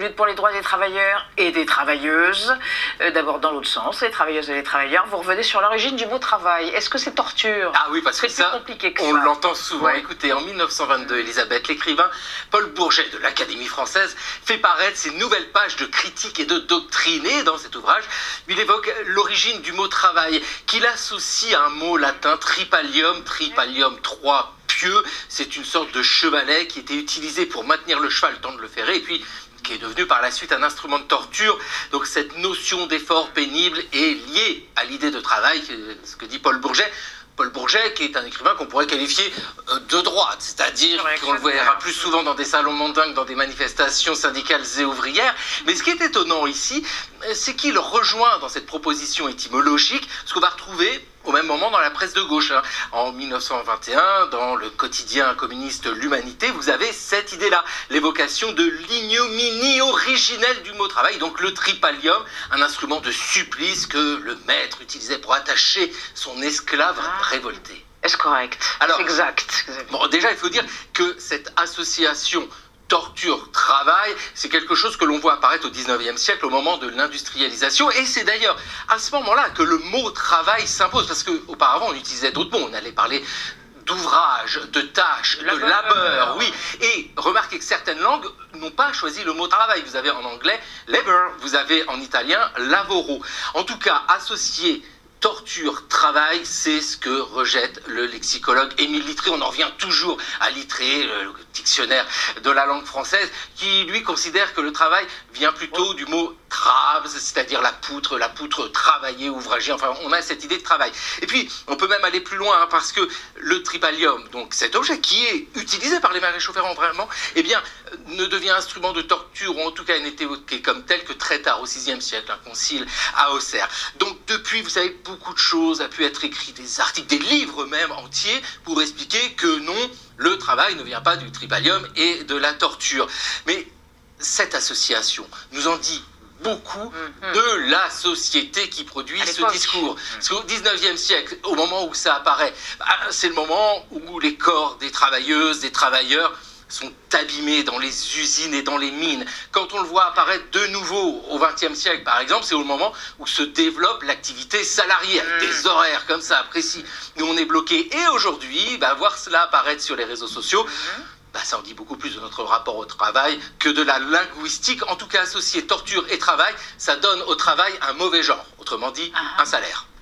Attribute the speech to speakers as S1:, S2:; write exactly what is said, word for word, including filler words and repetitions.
S1: lutte pour les droits des travailleurs et des travailleuses. Euh, D'abord dans l'autre sens, les travailleuses et les travailleurs. Vous revenez sur l'origine du mot travail. Est-ce que c'est torture?
S2: Ah oui, parce que
S1: C'est
S2: ça,
S1: plus compliqué que
S2: on
S1: ça.
S2: l'entend souvent.
S1: Ouais.
S2: Écoutez, en mille neuf cent vingt-deux, Elisabeth, l'écrivain Paul Bourget de l'Académie française fait paraître ses nouvelles pages de critique et de doctrine. Et dans cet ouvrage, il évoque l'origine du mot travail, qu'il associe à un mot latin tripalium, tripalium trois pieux. C'est une sorte de chevalet qui était utilisé pour maintenir le cheval le temps de le ferrer, et puis qui est devenu par la suite un instrument de torture. Donc cette notion d'effort pénible est liée à l'idée de travail, ce que dit Paul Bourget. Paul Bourget, qui est un écrivain qu'on pourrait qualifier de droite, c'est-à-dire qu'on le verra plus souvent dans des salons mondains que dans des manifestations syndicales et ouvrières. Mais ce qui est étonnant ici, c'est qu'il rejoint dans cette proposition étymologique ce qu'on va retrouver au même moment dans la presse de gauche. Hein. En mille neuf cent vingt et un, dans le quotidien communiste L'Humanité, vous avez cette idée-là, l'évocation de l'ignominie originelle du mot travail, donc le tripalium, un instrument de supplice que le maître utilisait pour attacher son esclave
S1: Ah.
S2: révolté.
S1: Est-ce correct?
S2: Alors,
S1: C'est exact.
S2: Bon, déjà, il faut dire que cette association torture-travail, c'est quelque chose que l'on voit apparaître au dix-neuvième siècle au moment de l'industrialisation, et c'est d'ailleurs à ce moment-là que le mot travail s'impose, parce qu'auparavant on utilisait d'autres mots, on allait parler d'ouvrage, de tâches, de
S1: Labeur.
S2: labeur, oui. Et remarquez que certaines langues n'ont pas choisi le mot travail. Vous avez en anglais labor, vous avez en italien lavoro. En tout cas, associer torture, travail, c'est ce que rejette le lexicologue Émile Littré. On en revient toujours à Littré, le dictionnaire de la langue française, qui lui considère que le travail vient plutôt du mot trabs, c'est-à-dire la poutre, la poutre travailler, ouvrager, enfin on a cette idée de travail. Et puis on peut même aller plus loin, hein, parce que le tripalium, donc cet objet qui est utilisé par les maréchaux ferrants vraiment, eh bien ne devient instrument de torture, ou en tout cas n'est évoqué comme tel que très tard, au sixième siècle, un concile à Auxerre. Donc depuis, vous savez, beaucoup de choses a pu être écrit, des articles, des livres même entiers, pour expliquer que non, le travail ne vient pas du tripalium et de la torture. Mais cette association nous en dit beaucoup
S1: Mm-hmm.
S2: de la société qui produit
S1: À
S2: ce
S1: l'époque.
S2: discours. Parce qu'au dix-neuvième siècle, au moment où ça apparaît, bah, c'est le moment où les corps des travailleuses, des travailleurs sont abîmés dans les usines et dans les mines. Quand on le voit apparaître de nouveau au vingtième siècle, par exemple, c'est au moment où se développe l'activité salariée, avec des horaires comme ça, précis. Nous, on est bloqué. Et aujourd'hui, bah, voir cela apparaître sur les réseaux sociaux, bah, ça en dit beaucoup plus de notre rapport au travail que de la linguistique. En tout cas, associer torture et travail, ça donne au travail un mauvais genre. Autrement dit,
S1: Ah.
S2: un salaire.